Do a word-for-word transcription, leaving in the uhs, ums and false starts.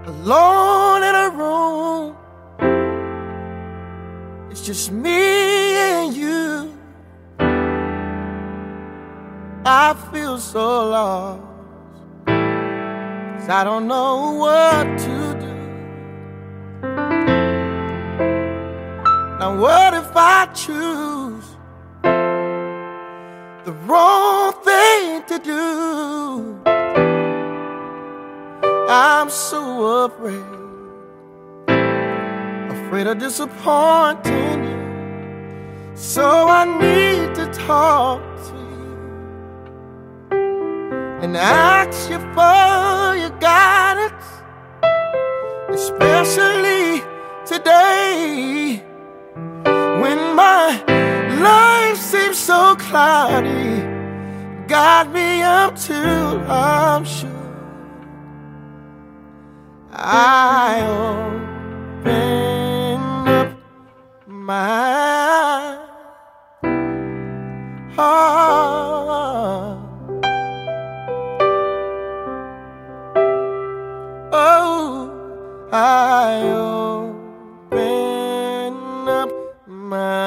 alone in a room. It's just me and you. I feel so lost, 'cause I don't know what to do. Now what if I choose the wrong thing to do? I'm so afraid, afraid of disappointing you. So I need to talk to you and ask you for your guidance, especially today when my life seems so cloudy. Guide me up till I'm sure I open up my heart. Oh, I open up my